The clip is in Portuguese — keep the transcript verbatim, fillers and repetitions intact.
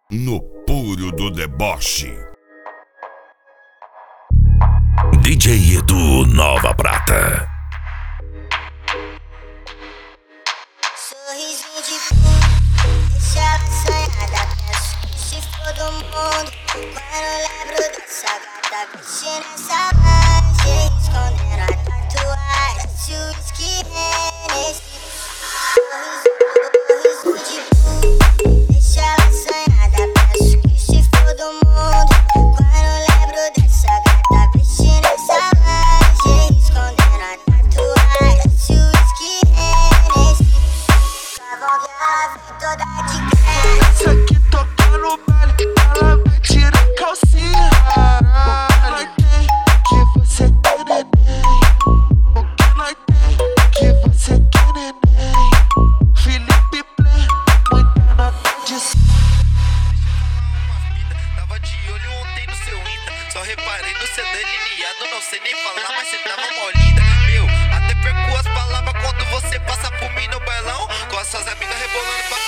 no puro do deboche. D J Edu Nova Prata. Sorrisinho de fundo, deixa ela assanhada. Penso que se for do mundo, quando lembro dessa gata vestindo essa lingerie, escondendo a tatuagem, se o whisky Hennessy. Sorrisinho de fundo, deixa ela assanhada. Penso que se for do mundo, quando lembro dessa gata vestindo essa lingerie, escondendo a tatuagem, se o whisky Hennessy. Toda de graça. Essa aqui toca no baile, ela vai tirar a calcinha. O que nós tem que você quer, neném? O que nós tem que você quer, neném? Felipe Play, muita nota de c... Tava de olho ontem no seu Insta, só reparei no seu delineado. Não sei nem falar, mas cê tava mó linda. Meu, até perco as palavras quando você passa por mim no bailão, com as suas amigas rebolando pra